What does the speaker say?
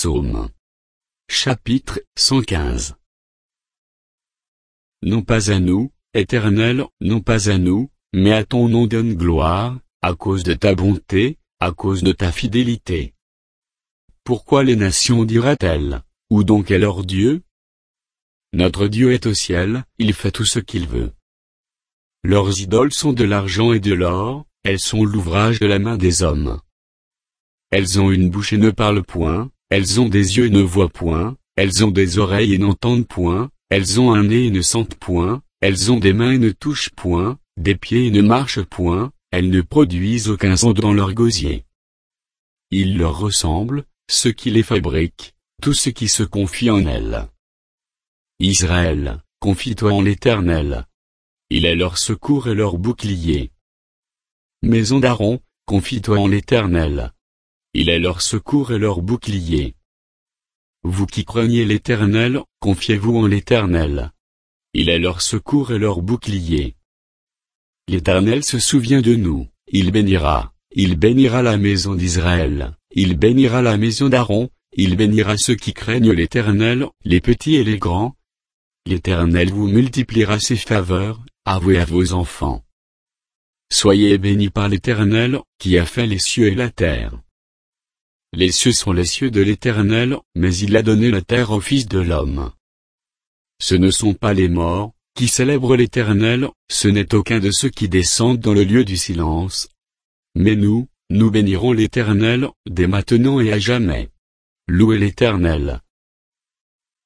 Psaume. Chapitre 115. Non pas à nous, Éternel, non pas à nous, mais à ton nom donne gloire, à cause de ta bonté, à cause de ta fidélité. Pourquoi les nations diraient-elles, où donc est leur Dieu? Notre Dieu est au ciel, il fait tout ce qu'il veut. Leurs idoles sont de l'argent et de l'or, elles sont l'ouvrage de la main des hommes. Elles ont une bouche et ne parlent point, elles ont des yeux et ne voient point, elles ont des oreilles et n'entendent point, elles ont un nez et ne sentent point, elles ont des mains et ne touchent point, des pieds et ne marchent point, elles ne produisent aucun son dans leur gosier. Ils leur ressemblent, ceux qui les fabriquent, tous ceux qui se confient en elles. Israël, confie-toi en l'Éternel. Il est leur secours et leur bouclier. Maison d'Aaron, confie-toi en l'Éternel. Il est leur secours et leur bouclier. Vous qui craignez l'Éternel, confiez-vous en l'Éternel. Il est leur secours et leur bouclier. L'Éternel se souvient de nous, il bénira la maison d'Israël, il bénira la maison d'Aaron, il bénira ceux qui craignent l'Éternel, les petits et les grands. L'Éternel vous multipliera ses faveurs, avouez à vos enfants. Soyez bénis par l'Éternel, qui a fait les cieux et la terre. Les cieux sont les cieux de l'Éternel, mais il a donné la terre au Fils de l'homme. Ce ne sont pas les morts, qui célèbrent l'Éternel, ce n'est aucun de ceux qui descendent dans le lieu du silence. Mais nous bénirons l'Éternel, dès maintenant et à jamais. Louez l'Éternel.